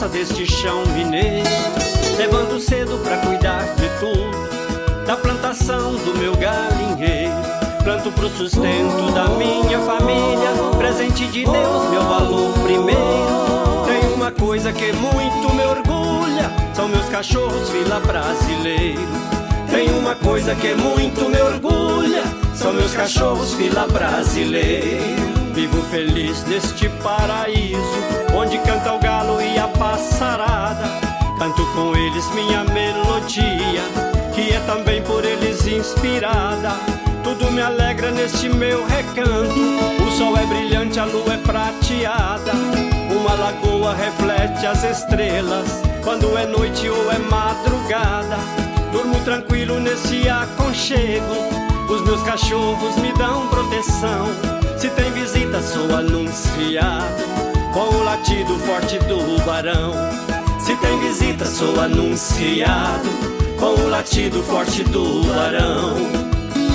roça deste chão mineiro. Levanto cedo pra cuidar de tudo, da plantação do meu galinheiro. Planto pro sustento da minha família, presente de Deus, meu valor primeiro. Tem uma coisa que muito me orgulha, são meus cachorros fila brasileiro. Tem uma coisa que muito me orgulha, são meus cachorros fila brasileiro. Vivo feliz neste paraíso, onde canta o galo e a passarada. Canto com eles minha melodia, que é também por eles inspirada. Tudo me alegra neste meu recanto, o sol é brilhante, a lua é prateada. Uma lagoa reflete as estrelas, quando é noite ou é madrugada. Durmo tranquilo nesse aconchego, os meus cachorros me dão proteção. Se tem visita sou anunciado, com o latido forte do barão. Se tem visita sou anunciado, com o latido forte do barão.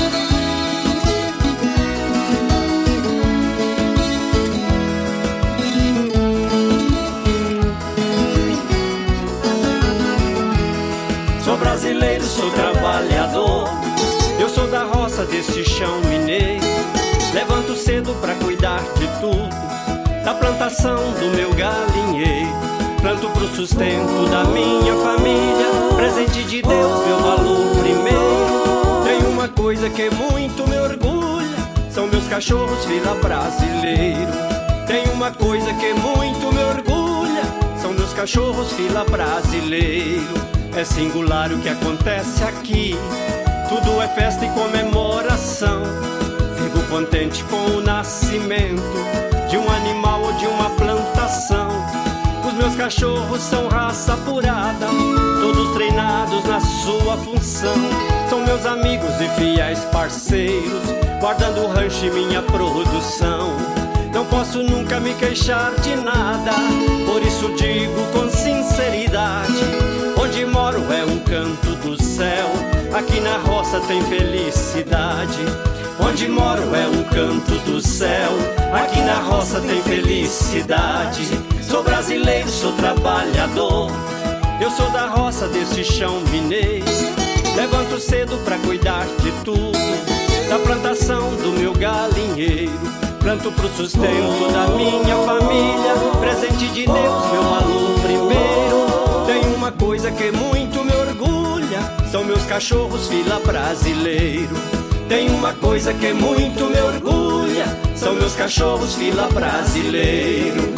Sou brasileiro, sou trabalhador, eu sou da roça deste chão mineiro. Levanto cedo pra cuidar de tudo, da plantação do meu galinheiro. Planto pro sustento da minha família, presente de Deus, meu valor primeiro. Tem uma coisa que muito me orgulha, são meus cachorros fila brasileiro. Tem uma coisa que muito me orgulha, são meus cachorros fila brasileiro. É singular o que acontece aqui, tudo é festa e comemoração. Fico contente com o nascimento de um animal ou de uma plantação. Os meus cachorros são raça apurada, todos treinados na sua função. São meus amigos e fiéis parceiros, guardando o rancho e minha produção. Não posso nunca me queixar de nada, por isso digo com sinceridade: onde moro é um canto do céu, aqui na roça tem felicidade. Onde moro é um canto do céu, aqui na roça tem felicidade. Sou brasileiro, sou trabalhador, eu sou da roça deste chão mineiro. Levanto cedo pra cuidar de tudo, da plantação do meu galinheiro. Planto pro sustento da minha família, presente de Deus, meu valor primeiro. Tem uma coisa que muito me orgulha, são meus cachorros fila brasileiro. Tem uma coisa que muito me orgulha, são meus cachorros fila brasileiro.